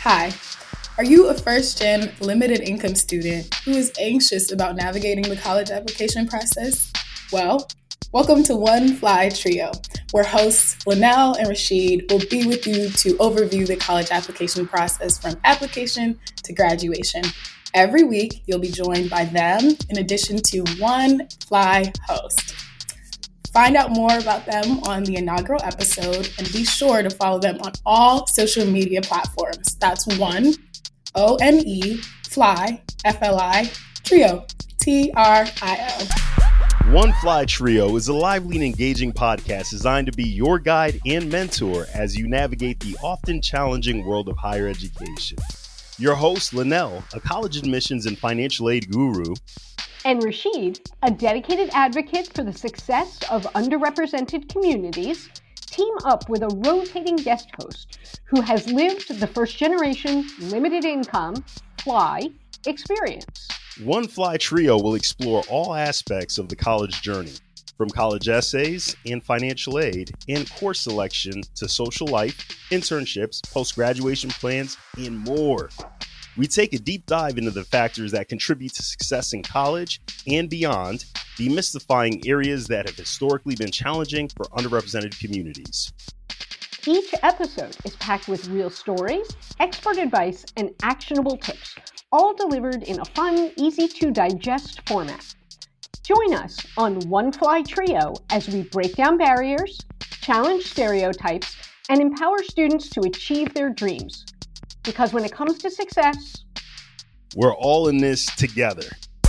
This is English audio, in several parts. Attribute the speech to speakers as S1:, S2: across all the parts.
S1: Hi, are you a first-gen limited income student who is anxious about navigating the college application process? Well, welcome to One Fly Trio, where hosts Linnell and Rashid will be with you to overview the college application process from application to graduation. Every week, you'll be joined by them in addition to one Fly host. Find out more about them on the inaugural episode and be sure to follow them on all social media platforms. That's One, O-N-E, Fly, F-L-I, Trio, T-R-I-O.
S2: One Fly Trio is a lively and engaging podcast designed to be your guide and mentor as you navigate the often challenging world of higher education. Your host, Linnell, a college admissions and financial aid guru,
S3: and Rashid, a dedicated advocate for the success of underrepresented communities, team up with a rotating guest host who has lived the first-generation limited income Fly experience.
S2: One Fly Trio will explore all aspects of the college journey, from college essays and financial aid and course selection to social life, internships, post-graduation plans, and more. We take a deep dive into the factors that contribute to success in college and beyond, demystifying areas that have historically been challenging for underrepresented communities.
S3: Each episode is packed with real stories, expert advice, and actionable tips, all delivered in a fun, easy-to-digest format. Join us on One Fly Trio as we break down barriers, challenge stereotypes, and empower students to achieve their dreams. Because when it comes to success,
S2: we're all in this together.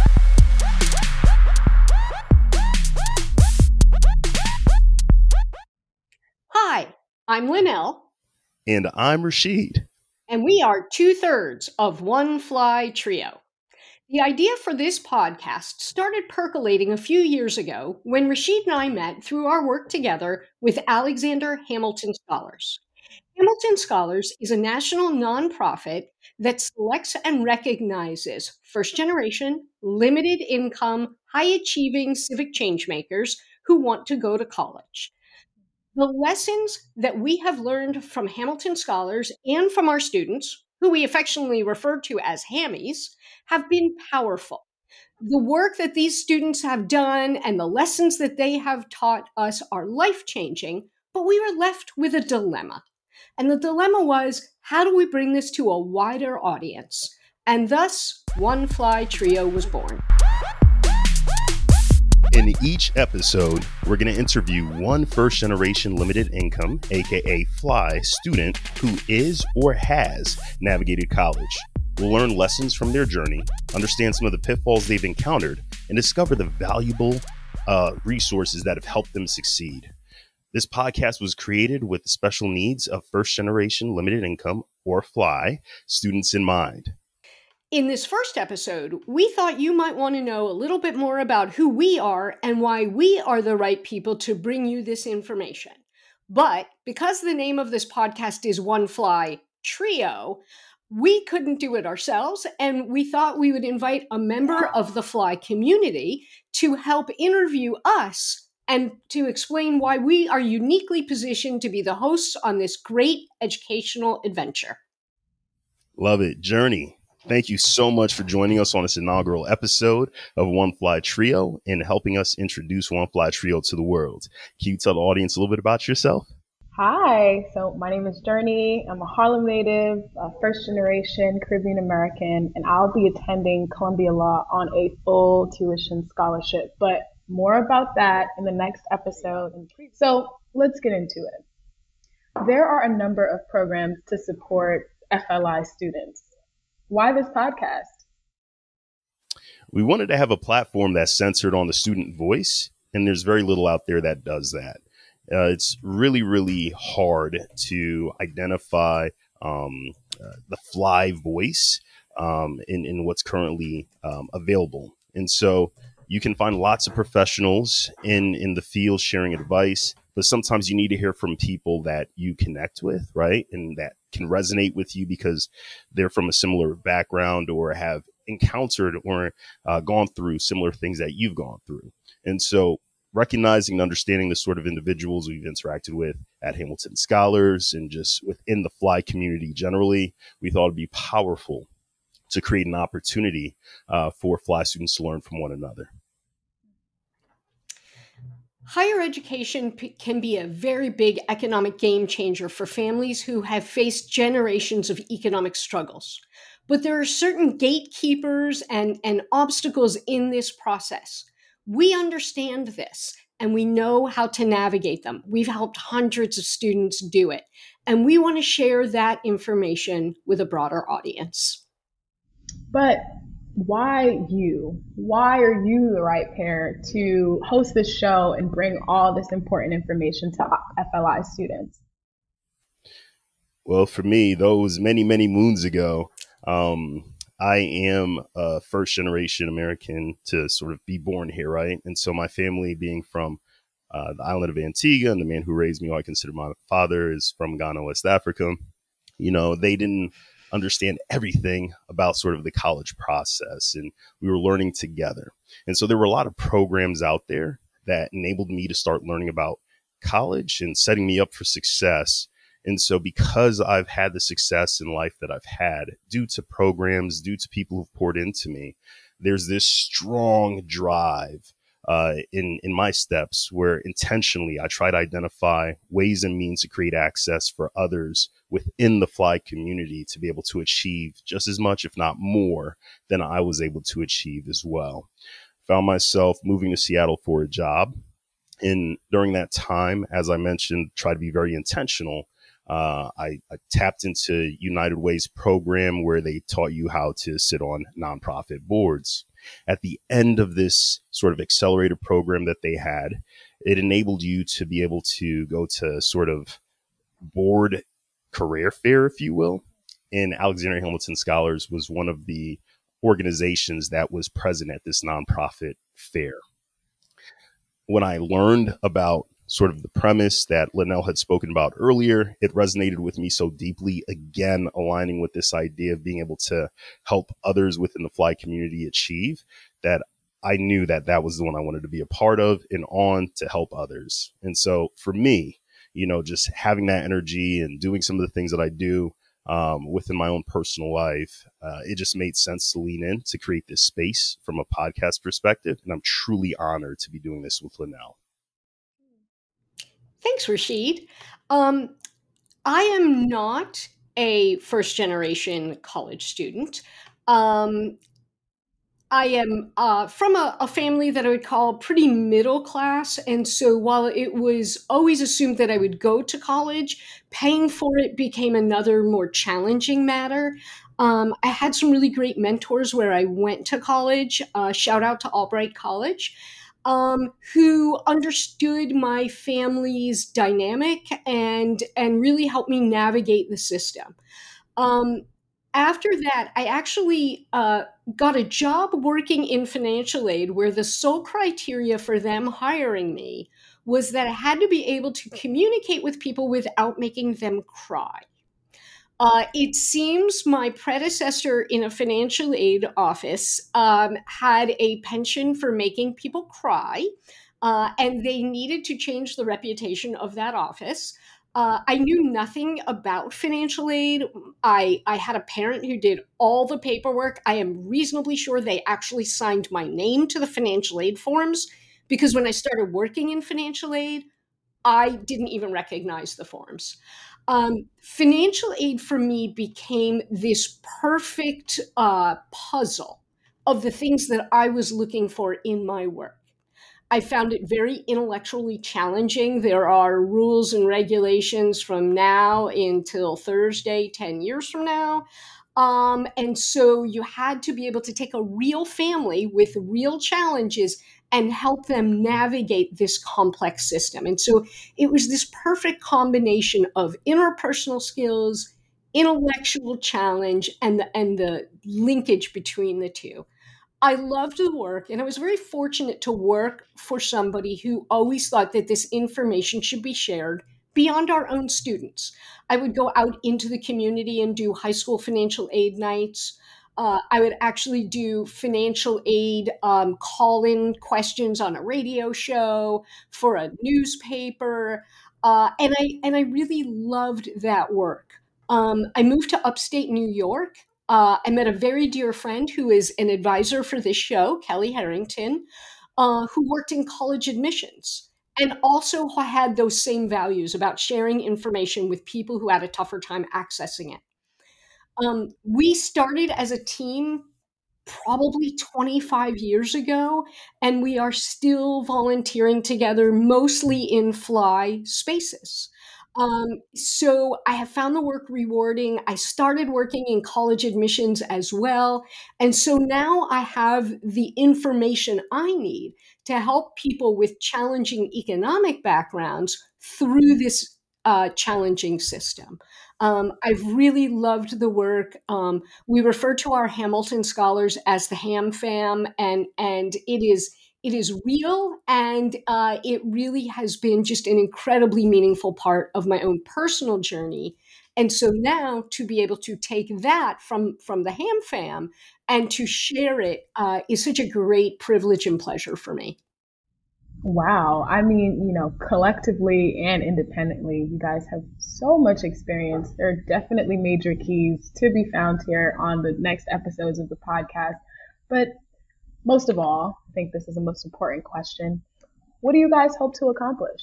S3: Hi, I'm Linnell.
S2: And I'm Rashid.
S3: And we are 2/3 of One Fly Trio. The idea for this podcast started percolating a few years ago when Rashid and I met through our work together with Alexander Hamilton Scholars. Hamilton Scholars is a national nonprofit that selects and recognizes first-generation, limited-income, high-achieving civic changemakers who want to go to college. The lessons that we have learned from Hamilton Scholars and from our students, who we affectionately refer to as Hammies, have been powerful. The work that these students have done and the lessons that they have taught us are life-changing, but we were left with a dilemma. And the dilemma was, how do we bring this to a wider audience? And thus, One Fly Trio was born.
S2: In each episode, we're going to interview one first-generation limited income, aka Fly, student who is or has navigated college. We'll learn lessons from their journey, understand some of the pitfalls they've encountered, and discover the valuable resources that have helped them succeed. This podcast was created with the special needs of first-generation limited income, or Fly, students in mind.
S3: In this first episode, we thought you might want to know a little bit more about who we are and why we are the right people to bring you this information. But because the name of this podcast is One Fly Trio, we couldn't do it ourselves, and we thought we would invite a member of the Fly community to help interview us and to explain why we are uniquely positioned to be the hosts on this great educational adventure.
S2: Love it. Journey, thank you so much for joining us on this inaugural episode of One Fly Trio and helping us introduce One Fly Trio to the world. Can you tell the audience a little bit about yourself?
S4: Hi, so my name is Journey. I'm a Harlem native, first generation Caribbean American, and I'll be attending Columbia Law on a full tuition scholarship. But more about that in the next episode. So let's get into it. There are a number of programs to support FLI students. Why this podcast?
S2: We wanted to have a platform that's centered on the student voice, and there's very little out there that does that. It's really, really hard to identify the Fly voice in what's currently available. And so you can find lots of professionals in the field sharing advice, but sometimes you need to hear from people that you connect with, right? And that can resonate with you because they're from a similar background or have encountered or gone through similar things that you've gone through. And so recognizing and understanding the sort of individuals we've interacted with at Hamilton Scholars and just within the Fly community generally, we thought it'd be powerful to create an opportunity for Fly students to learn from one another.
S3: Higher education can be a very big economic game changer for families who have faced generations of economic struggles. But there are certain gatekeepers and obstacles in this process. We understand this and we know how to navigate them. We've helped hundreds of students do it, and we want to share that information with a broader audience.
S4: But why you? Why are you the right parent to host this show and bring all this important information to FLI students?
S2: Well, for me, those many, many moons ago, I am a first generation American to sort of be born here, right? And so my family being from the island of Antigua, and the man who raised me, who I consider my father, is from Ghana, West Africa. You know, they didn't understand everything about sort of the college process, and we were learning together. And so there were a lot of programs out there that enabled me to start learning about college and setting me up for success. And so because I've had the success in life that I've had due to programs, due to people who've poured into me, there's this strong drive in my steps where intentionally I try to identify ways and means to create access for others within the Fly community to be able to achieve just as much, if not more, than I was able to achieve as well. Found myself moving to Seattle for a job. And during that time, as I mentioned, try to be very intentional. I tapped into United Way's program where they taught you how to sit on nonprofit boards. At the end of this sort of accelerator program that they had, it enabled you to be able to go to sort of board career fair, if you will. And Alexander Hamilton Scholars was one of the organizations that was present at this nonprofit fair. When I learned about sort of the premise that Linnell had spoken about earlier, it resonated with me so deeply, again, aligning with this idea of being able to help others within the Fly community achieve, that I knew that that was the one I wanted to be a part of and on to help others. And so for me, you know, just having that energy and doing some of the things that I do within my own personal life, it just made sense to lean in to create this space from a podcast perspective. And I'm truly honored to be doing this with Linnell.
S3: Thanks, Rashid. I am not a first generation college student. I am from a family that I would call pretty middle class. And so while it was always assumed that I would go to college, paying for it became another more challenging matter. I had some really great mentors where I went to college. Shout out to Albright College. Who understood my family's dynamic and really helped me navigate the system. After that, I actually got a job working in financial aid where the sole criteria for them hiring me was that I had to be able to communicate with people without making them cry. It seems my predecessor in a financial aid office had a penchant for making people cry, and they needed to change the reputation of that office. I knew nothing about financial aid. I had a parent who did all the paperwork. I am reasonably sure they actually signed my name to the financial aid forms, because when I started working in financial aid, I didn't even recognize the forms. Financial aid for me became this perfect puzzle of the things that I was looking for in my work. I found it very intellectually challenging. There are rules and regulations from now until Thursday, 10 years from now. And so you had to be able to take a real family with real challenges and help them navigate this complex system. And so it was this perfect combination of interpersonal skills, intellectual challenge, and the linkage between the two. I loved the work, and I was very fortunate to work for somebody who always thought that this information should be shared beyond our own students. I would go out into the community and do high school financial aid nights. I would actually do financial aid call-in questions on a radio show for a newspaper, and I really loved that work. I moved to upstate New York. I met a very dear friend who is an advisor for this show, Kelly Harrington, who worked in college admissions and also had those same values about sharing information with people who had a tougher time accessing it. We started as a team probably 25 years ago, and we are still volunteering together, mostly in fly spaces. So I have found the work rewarding. I started working in college admissions as well. And so now I have the information I need to help people with challenging economic backgrounds through this challenging system. I've really loved the work. We refer to our Hamilton scholars as the Ham Fam, and it is real, and it really has been just an incredibly meaningful part of my own personal journey. And so now to be able to take that from the Ham Fam and to share it is such a great privilege and pleasure for me.
S4: Wow. I mean, collectively and independently, you guys have so much experience. There are definitely major keys to be found here on the next episodes of the podcast. But most of all, I think this is the most important question. What do you guys hope to accomplish?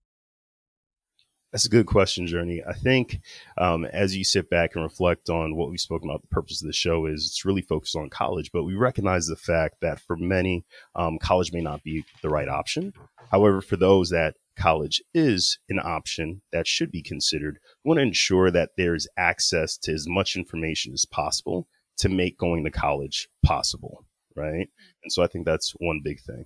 S2: That's a good question, Journey. I think as you sit back and reflect on what we've spoken about, the purpose of the show is it's really focused on college, but we recognize the fact that for many, college may not be the right option. However, for those that college is an option that should be considered, we want to ensure that there's access to as much information as possible to make going to college possible, right? And so I think that's one big thing.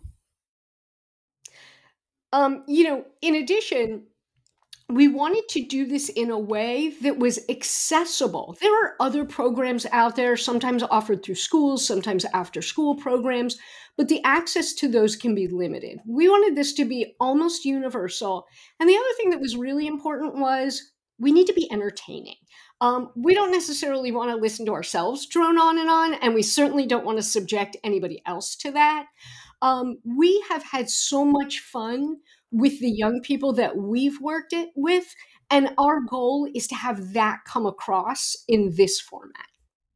S3: In addition, we wanted to do this in a way that was accessible. There are other programs out there, sometimes offered through schools, sometimes after school programs, but the access to those can be limited. We wanted this to be almost universal. And the other thing that was really important was we need to be entertaining. We don't necessarily want to listen to ourselves drone on, and we certainly don't want to subject anybody else to that. We have had so much fun with the young people that we've worked with, and our goal is to have that come across in this format.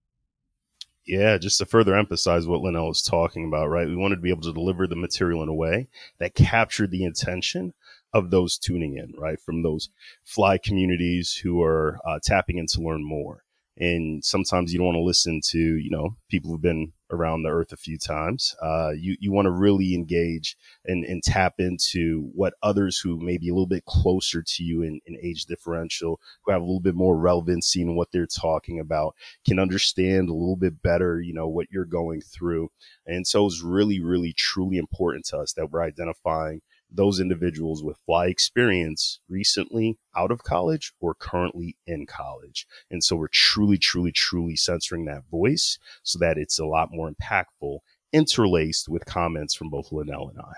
S2: Yeah, just to further emphasize what Linnell was talking about, right? We wanted to be able to deliver the material in a way that captured the intention of those tuning in, right? From those fly communities who are tapping in to learn more. And sometimes you don't want to listen to, people who've been around the earth a few times. You want to really engage and tap into what others who may be a little bit closer to you in age differential, who have a little bit more relevancy in what they're talking about, can understand a little bit better, what you're going through. And so it's really, really, truly important to us that we're identifying those individuals with fly experience recently out of college or currently in college. And so we're truly, truly, truly censoring that voice so that it's a lot more impactful, interlaced with comments from both Linnell and I.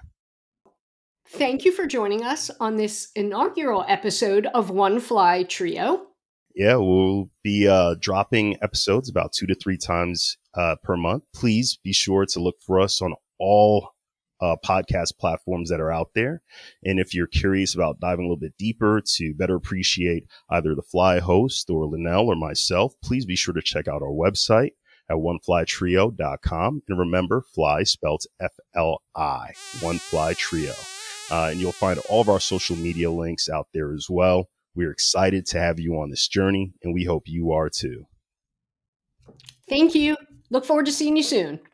S3: Thank you for joining us on this inaugural episode of One Fly Trio.
S2: Yeah, we'll be dropping episodes about 2 to 3 times per month. Please be sure to look for us on all podcast platforms that are out there. And if you're curious about diving a little bit deeper to better appreciate either the Fly host or Linnell or myself, please be sure to check out our website at oneflytrio.com. And remember, fly spelled F-L-I, One Fly Trio. And you'll find all of our social media links out there as well. We're excited to have you on this journey, and we hope you are too.
S3: Thank you. Look forward to seeing you soon.